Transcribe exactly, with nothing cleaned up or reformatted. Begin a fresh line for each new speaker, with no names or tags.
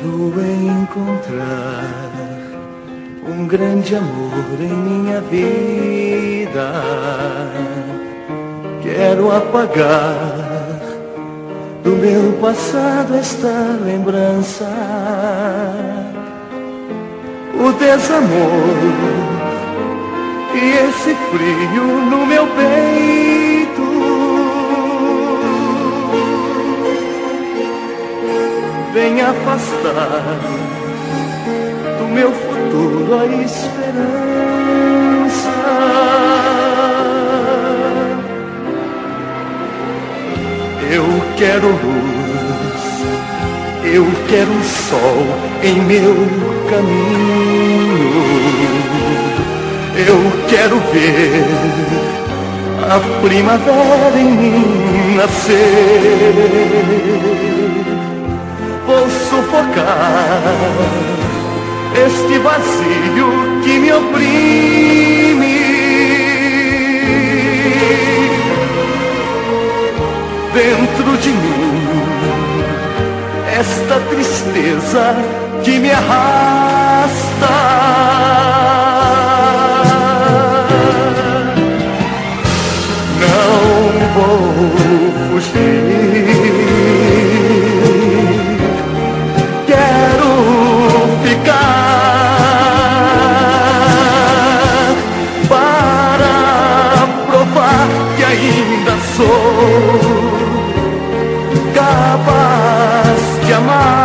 Quero encontrar um grande amor em minha vida. Quero apagar do meu passado esta lembrança, o desamor e esse frio no meu peito. Vem afastar do meu futuro a esperança. Eu quero luz, eu quero um sol em meu caminho. Eu quero ver a primavera em mim nascer. Vou sufocar este vazio que me oprime. Dentro de mim, esta tristeza que me arrasta. Não vou fugir. Ainda sou capaz de amar.